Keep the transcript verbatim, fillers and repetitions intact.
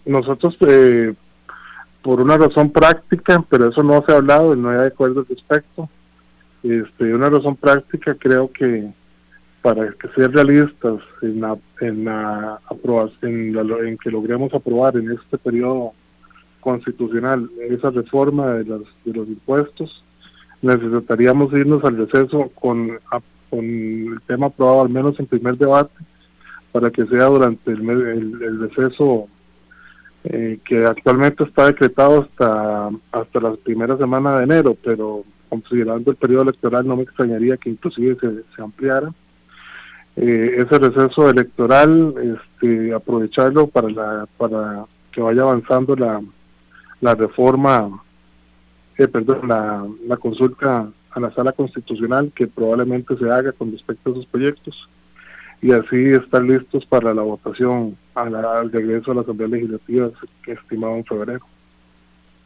nosotros, eh, por una razón práctica, pero eso no se ha hablado y no hay acuerdo al respecto, este, una razón práctica, creo que para que ser realistas en la, en la aprobación, en, la, en que logremos aprobar en este periodo constitucional esa reforma de, las, de los impuestos, necesitaríamos irnos al receso con, a, con el tema aprobado al menos en primer debate, para que sea durante el, el, el receso eh, que actualmente está decretado hasta hasta la primera semana de enero, pero considerando el periodo electoral no me extrañaría que inclusive se, se ampliara eh, ese receso electoral, este, aprovecharlo para la para que vaya avanzando la la reforma, eh, perdón, la, la consulta a la sala constitucional que probablemente se haga con respecto a esos proyectos, y así estar listos para la votación a la, al regreso a la Asamblea Legislativa, que estimado en febrero.